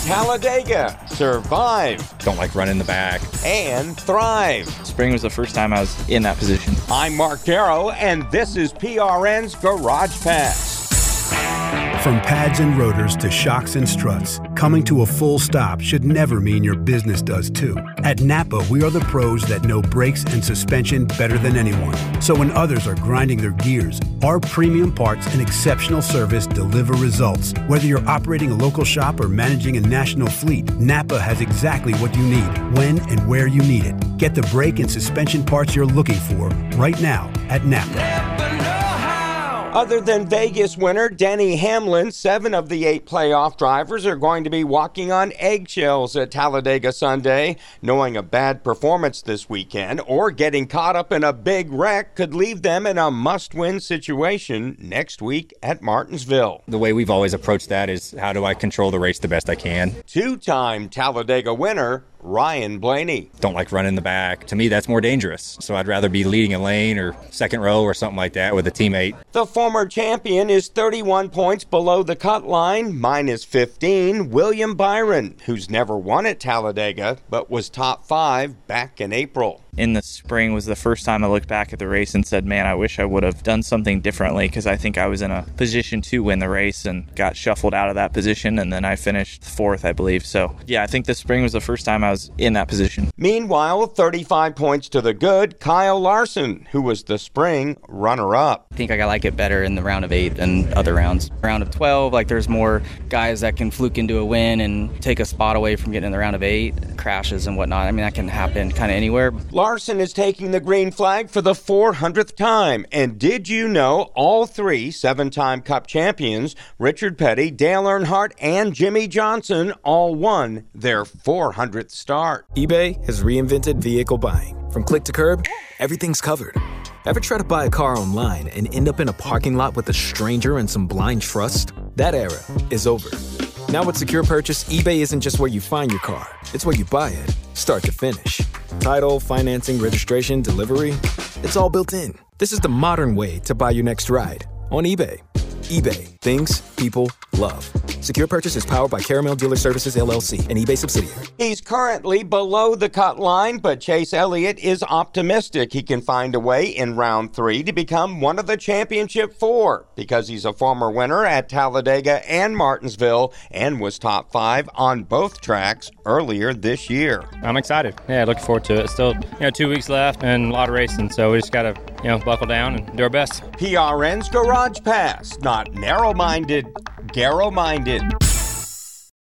Talladega, survive. Don't like running the back. And thrive. Spring was the first time I was in that position. I'm Mark Darrow, and this is PRN's Garage Pass. From pads and rotors to shocks and struts, coming to a full stop should never mean your business does too. At Napa, we are the pros that know brakes and suspension better than anyone. So when others are grinding their gears, our premium parts and exceptional service deliver results. Whether you're operating a local shop or managing a national fleet, Napa has exactly what you need, when and where you need it. Get the brake and suspension parts you're looking for right now at Napa. Other than Vegas winner Denny Hamlin, 7 of the 8 playoff drivers are going to be walking on eggshells at Talladega Sunday. Knowing a bad performance this weekend or getting caught up in a big wreck could leave them in a must-win situation next week at Martinsville. The way we've always approached that is, how do I control the race the best I can? 2-time Talladega winner Ryan Blaney. Don't like running the back. To me, that's more dangerous. So I'd rather be leading a lane or second row or something like that with a teammate. The former champion is 31 points below the cut line, minus 15. William Byron, who's never won at Talladega, but was top 5 back in April. In the spring was the first time I looked back at the race and said, man, I wish I would have done something differently, because I think I was in a position to win the race and got shuffled out of that position, and then I finished 4th, I believe. So, yeah, I think this spring was the first time I was in that position. Meanwhile, 35 points to the good, Kyle Larson, who was the spring runner-up. I think I like it better in the round of 8 than other rounds. Round of 12, there's more guys that can fluke into a win and take a spot away from getting in the round of 8, crashes and whatnot. I mean, that can happen kind of anywhere. Larson is taking the green flag for the 400th time. And did you know all 3 7-time Cup champions, Richard Petty, Dale Earnhardt, and Jimmy Johnson, all won their 400th start? eBay has reinvented vehicle buying. From click to curb, everything's covered. Ever try to buy a car online and end up in a parking lot with a stranger and some blind trust? That era is over. Now with Secure Purchase, eBay isn't just where you find your car. It's where you buy it, start to finish. Title, financing, registration, delivery, it's all built in. This is the modern way to buy your next ride on eBay. eBay, things people love. Secure Purchase is powered by Caramel Dealer Services, LLC, an eBay subsidiary. He's currently below the cut line, but Chase Elliott is optimistic he can find a way in round 3 to become one of the championship 4, because he's a former winner at Talladega and Martinsville and was top 5 on both tracks earlier this year. I'm excited. Yeah, looking forward to it. Still, 2 weeks left and a lot of racing, so we just got to, buckle down and do our best. PRN's Garage Pass, not narrow-minded, Garrow-minded.